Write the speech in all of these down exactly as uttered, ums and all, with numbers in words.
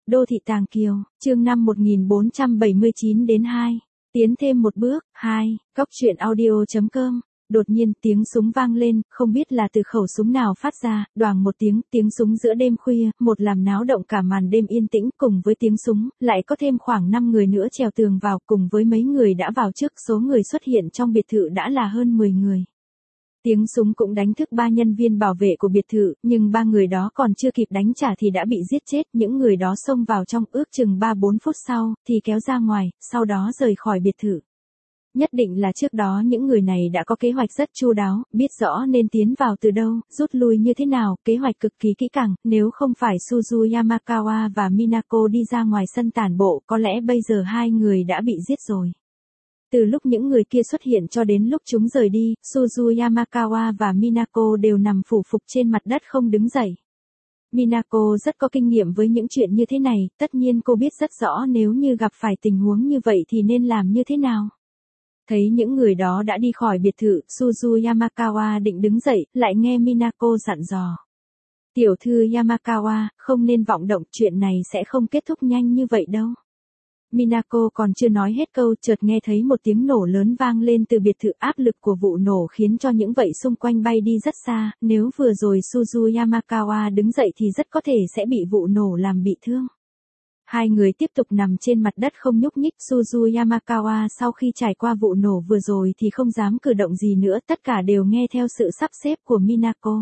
Đô thị Tàng Kiều, chương năm một nghìn bốn trăm bảy mươi chín đến hai. Tiến thêm một bước, hai. Cóc truyện audio chấm com. Đột nhiên tiếng súng vang lên, không biết là từ khẩu súng nào phát ra, đoàng một tiếng, tiếng súng giữa đêm khuya, một làm náo động cả màn đêm yên tĩnh, cùng với tiếng súng, lại có thêm khoảng năm người nữa trèo tường vào, cùng với mấy người đã vào trước, số người xuất hiện trong biệt thự đã là hơn mười người. Tiếng súng cũng đánh thức ba nhân viên bảo vệ của biệt thự, nhưng ba người đó còn chưa kịp đánh trả thì đã bị giết chết, những người đó xông vào trong ước chừng ba bốn phút sau, thì kéo ra ngoài, sau đó rời khỏi biệt thự. Nhất định là trước đó những người này đã có kế hoạch rất chu đáo, biết rõ nên tiến vào từ đâu, rút lui như thế nào, kế hoạch cực kỳ kỹ càng, nếu không phải Suzu Yamakawa và Minako đi ra ngoài sân tản bộ, có lẽ bây giờ hai người đã bị giết rồi. Từ lúc những người kia xuất hiện cho đến lúc chúng rời đi, Suzu Yamakawa và Minako đều nằm phủ phục trên mặt đất không đứng dậy. Minako rất có kinh nghiệm với những chuyện như thế này, tất nhiên cô biết rất rõ nếu như gặp phải tình huống như vậy thì nên làm như thế nào. Thấy những người đó đã đi khỏi biệt thự, Suzu Yamakawa định đứng dậy, lại nghe Minako dặn dò. Tiểu thư Yamakawa, không nên vọng động, chuyện này sẽ không kết thúc nhanh như vậy đâu. Minako còn chưa nói hết câu, chợt nghe thấy một tiếng nổ lớn vang lên từ biệt thự, áp lực của vụ nổ khiến cho những vậy xung quanh bay đi rất xa, nếu vừa rồi Suzu Yamakawa đứng dậy thì rất có thể sẽ bị vụ nổ làm bị thương. Hai người tiếp tục nằm trên mặt đất không nhúc nhích, Suzu Yamakawa sau khi trải qua vụ nổ vừa rồi thì không dám cử động gì nữa, tất cả đều nghe theo sự sắp xếp của Minako.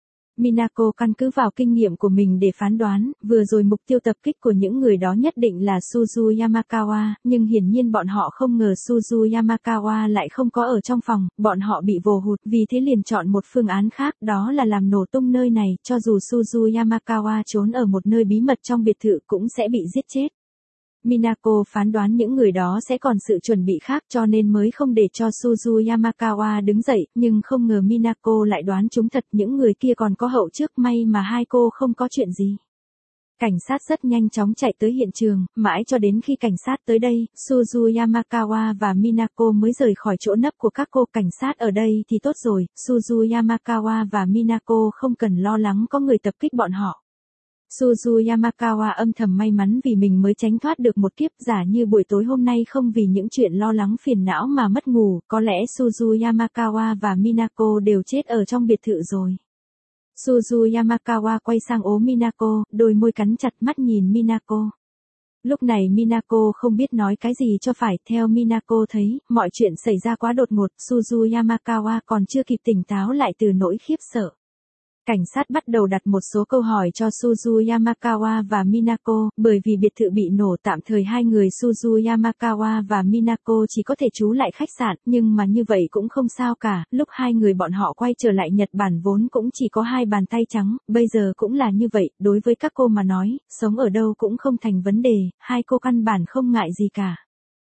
Minako căn cứ vào kinh nghiệm của mình để phán đoán, vừa rồi mục tiêu tập kích của những người đó nhất định là Suzu Yamakawa, nhưng hiển nhiên bọn họ không ngờ Suzu Yamakawa lại không có ở trong phòng, bọn họ bị vồ hụt, vì thế liền chọn một phương án khác, đó là làm nổ tung nơi này, cho dù Suzu Yamakawa trốn ở một nơi bí mật trong biệt thự cũng sẽ bị giết chết. Minako phán đoán những người đó sẽ còn sự chuẩn bị khác cho nên mới không để cho Suzu Yamakawa đứng dậy, nhưng không ngờ Minako lại đoán trúng thật, những người kia còn có hậu trước, may mà hai cô không có chuyện gì. Cảnh sát rất nhanh chóng chạy tới hiện trường, mãi cho đến khi cảnh sát tới đây, Suzu Yamakawa và Minako mới rời khỏi chỗ nấp của các cô. Cảnh sát ở đây thì tốt rồi, Suzu Yamakawa và Minako không cần lo lắng có người tập kích bọn họ. Suzu Yamakawa âm thầm may mắn vì mình mới tránh thoát được một kiếp, giả như buổi tối hôm nay không vì những chuyện lo lắng phiền não mà mất ngủ, có lẽ Suzu Yamakawa và Minako đều chết ở trong biệt thự rồi. Suzu Yamakawa quay sang ố Minako, đôi môi cắn chặt, mắt nhìn Minako. Lúc này Minako không biết nói cái gì cho phải, theo Minako thấy, mọi chuyện xảy ra quá đột ngột, Suzu Yamakawa còn chưa kịp tỉnh táo lại từ nỗi khiếp sợ. Cảnh sát bắt đầu đặt một số câu hỏi cho Suzu Yamakawa và Minako, bởi vì biệt thự bị nổ tạm thời hai người Suzu Yamakawa và Minako chỉ có thể trú lại khách sạn, nhưng mà như vậy cũng không sao cả, lúc hai người bọn họ quay trở lại Nhật Bản vốn cũng chỉ có hai bàn tay trắng, bây giờ cũng là như vậy, đối với các cô mà nói, sống ở đâu cũng không thành vấn đề, hai cô căn bản không ngại gì cả.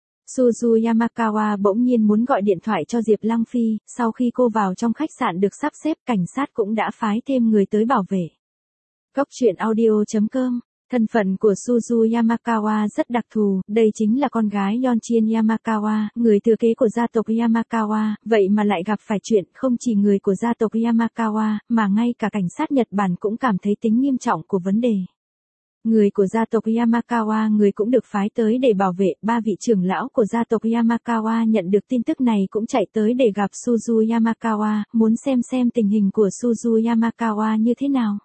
Suzu Yamakawa bỗng nhiên muốn gọi điện thoại cho Diệp Lăng Phi, sau khi cô vào trong khách sạn được sắp xếp, cảnh sát cũng đã phái thêm người tới bảo vệ. Cóc truyện audio chấm com. Thân phận của Suzu Yamakawa rất đặc thù, đây chính là con gái Yonchin Yamakawa, người thừa kế của gia tộc Yamakawa, vậy mà lại gặp phải chuyện không chỉ người của gia tộc Yamakawa, mà ngay cả cảnh sát Nhật Bản cũng cảm thấy tính nghiêm trọng của vấn đề. Người của gia tộc Yamakawa người cũng được phái tới để bảo vệ, ba vị trưởng lão của gia tộc Yamakawa nhận được tin tức này cũng chạy tới để gặp Suzu Yamakawa, muốn xem xem tình hình của Suzu Yamakawa như thế nào.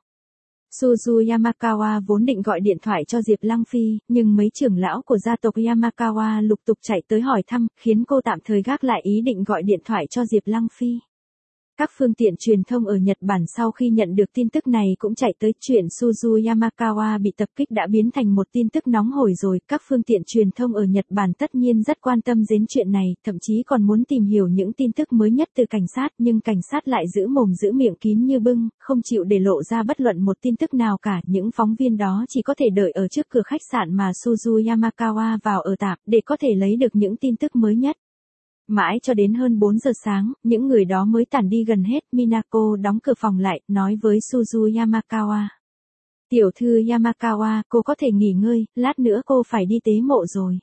Suzu Yamakawa vốn định gọi điện thoại cho Diệp Lăng Phi, nhưng mấy trưởng lão của gia tộc Yamakawa lục tục chạy tới hỏi thăm, khiến cô tạm thời gác lại ý định gọi điện thoại cho Diệp Lăng Phi. Các phương tiện truyền thông ở Nhật Bản sau khi nhận được tin tức này cũng chạy tới, chuyện Suzu Yamakawa bị tập kích đã biến thành một tin tức nóng hổi rồi, các phương tiện truyền thông ở Nhật Bản tất nhiên rất quan tâm đến chuyện này, thậm chí còn muốn tìm hiểu những tin tức mới nhất từ cảnh sát, nhưng cảnh sát lại giữ mồm giữ miệng kín như bưng, không chịu để lộ ra bất luận một tin tức nào cả, những phóng viên đó chỉ có thể đợi ở trước cửa khách sạn mà Suzu Yamakawa vào ở tạm, để có thể lấy được những tin tức mới nhất. Mãi cho đến hơn bốn giờ sáng, những người đó mới tản đi gần hết, Minako đóng cửa phòng lại, nói với Suzu Yamakawa. Tiểu thư Yamakawa, cô có thể nghỉ ngơi, lát nữa cô phải đi tế mộ rồi.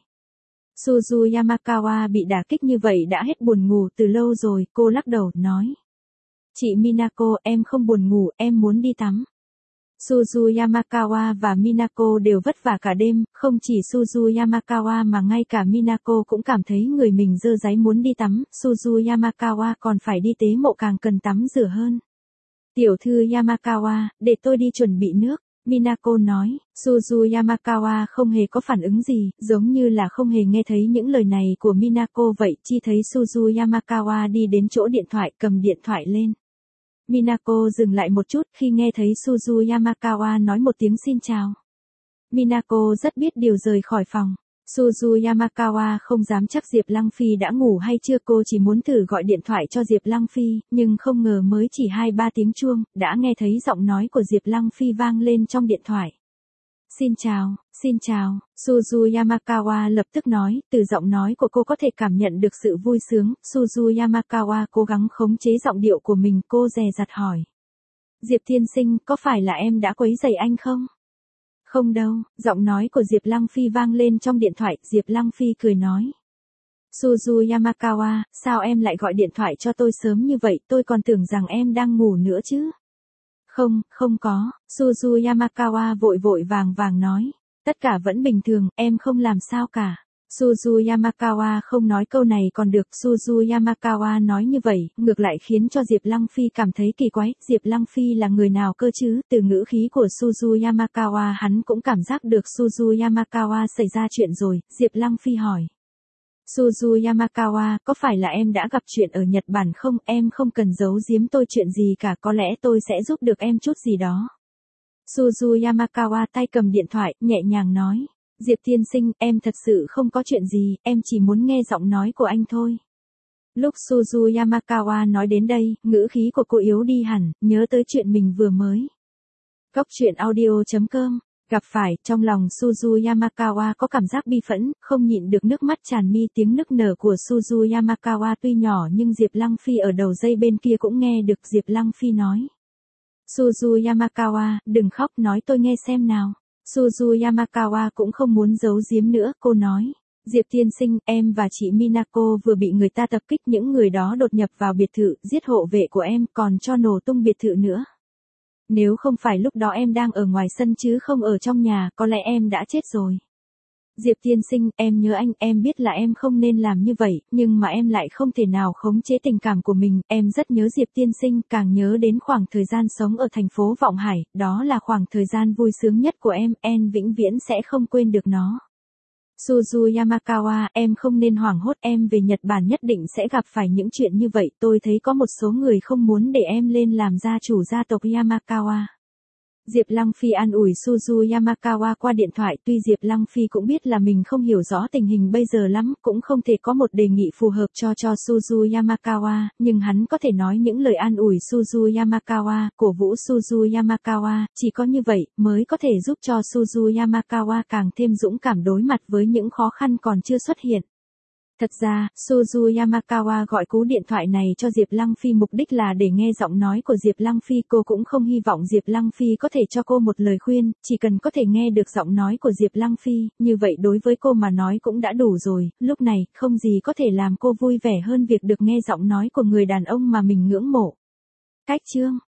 Suzu Yamakawa bị đả kích như vậy đã hết buồn ngủ từ lâu rồi, cô lắc đầu, nói. Chị Minako, em không buồn ngủ, em muốn đi tắm. Suzu Yamakawa và Minako đều vất vả cả đêm, không chỉ Suzu Yamakawa mà ngay cả Minako cũng cảm thấy người mình dơ dáy muốn đi tắm, Suzu Yamakawa còn phải đi tế mộ càng cần tắm rửa hơn. Tiểu thư Yamakawa, để tôi đi chuẩn bị nước, Minako nói, Suzu Yamakawa không hề có phản ứng gì, giống như là không hề nghe thấy những lời này của Minako vậy, chỉ thấy Suzu Yamakawa đi đến chỗ điện thoại cầm điện thoại lên. Minako dừng lại một chút khi nghe thấy Suzu Yamakawa nói một tiếng xin chào. Minako rất biết điều rời khỏi phòng. Suzu Yamakawa không dám chắc Diệp Lăng Phi đã ngủ hay chưa, cô chỉ muốn thử gọi điện thoại cho Diệp Lăng Phi, nhưng không ngờ mới chỉ hai ba tiếng chuông, đã nghe thấy giọng nói của Diệp Lăng Phi vang lên trong điện thoại. Xin chào, xin chào, Suzu Yamakawa lập tức nói, từ giọng nói của cô có thể cảm nhận được sự vui sướng, Suzu Yamakawa cố gắng khống chế giọng điệu của mình, cô dè dặt hỏi. Diệp tiên sinh, có phải là em đã quấy rầy anh không? Không đâu, giọng nói của Diệp Lăng Phi vang lên trong điện thoại, Diệp Lăng Phi cười nói. Suzu Yamakawa, sao em lại gọi điện thoại cho tôi sớm như vậy, tôi còn tưởng rằng em đang ngủ nữa chứ. Không, không có, Suzu Yamakawa vội vội vàng vàng nói. Tất cả vẫn bình thường, em không làm sao cả. Suzu Yamakawa không nói câu này còn được, Suzu Yamakawa nói như vậy, ngược lại khiến cho Diệp Lăng Phi cảm thấy kỳ quái, Diệp Lăng Phi là người nào cơ chứ, từ ngữ khí của Suzu Yamakawa hắn cũng cảm giác được Suzu Yamakawa xảy ra chuyện rồi, Diệp Lăng Phi hỏi. Suzu Yamakawa, có phải là em đã gặp chuyện ở Nhật Bản không, em không cần giấu giếm tôi chuyện gì cả, có lẽ tôi sẽ giúp được em chút gì đó. Suzu Yamakawa tay cầm điện thoại, nhẹ nhàng nói. Diệp tiên sinh, em thật sự không có chuyện gì, em chỉ muốn nghe giọng nói của anh thôi. Lúc Suzu Yamakawa nói đến đây, ngữ khí của cô yếu đi hẳn, nhớ tới chuyện mình vừa mới. Góc truyện audio chấm com, gặp phải, trong lòng Suzu Yamakawa có cảm giác bi phẫn, không nhịn được nước mắt tràn mi, tiếng nức nở của Suzu Yamakawa tuy nhỏ nhưng Diệp Lăng Phi ở đầu dây bên kia cũng nghe được, Diệp Lăng Phi nói. Suzu Yamakawa, đừng khóc, nói tôi nghe xem nào. Suzu Yamakawa cũng không muốn giấu giếm nữa, cô nói. Diệp tiên sinh, em và chị Minako vừa bị người ta tập kích, những người đó đột nhập vào biệt thự, giết hộ vệ của em, còn cho nổ tung biệt thự nữa. Nếu không phải lúc đó em đang ở ngoài sân chứ không ở trong nhà, có lẽ em đã chết rồi. Diệp tiên sinh, em nhớ anh, em biết là em không nên làm như vậy, nhưng mà em lại không thể nào khống chế tình cảm của mình, em rất nhớ Diệp tiên sinh, càng nhớ đến khoảng thời gian sống ở thành phố Vọng Hải, đó là khoảng thời gian vui sướng nhất của em, em vĩnh viễn sẽ không quên được nó. Suzu Yamakawa, em không nên hoảng hốt, em về Nhật Bản nhất định sẽ gặp phải những chuyện như vậy, tôi thấy có một số người không muốn để em lên làm gia chủ gia tộc Yamakawa. Diệp Lăng Phi an ủi Suzu Yamakawa qua điện thoại, tuy Diệp Lăng Phi cũng biết là mình không hiểu rõ tình hình bây giờ lắm, cũng không thể có một đề nghị phù hợp cho cho Suzu Yamakawa, nhưng hắn có thể nói những lời an ủi Suzu Yamakawa, cổ vũ Suzu Yamakawa, chỉ có như vậy mới có thể giúp cho Suzu Yamakawa càng thêm dũng cảm đối mặt với những khó khăn còn chưa xuất hiện. Thật ra, Suzu Yamakawa gọi cú điện thoại này cho Diệp Lăng Phi mục đích là để nghe giọng nói của Diệp Lăng Phi, cô cũng không hy vọng Diệp Lăng Phi có thể cho cô một lời khuyên, chỉ cần có thể nghe được giọng nói của Diệp Lăng Phi, như vậy đối với cô mà nói cũng đã đủ rồi, lúc này, không gì có thể làm cô vui vẻ hơn việc được nghe giọng nói của người đàn ông mà mình ngưỡng mộ. Cách chương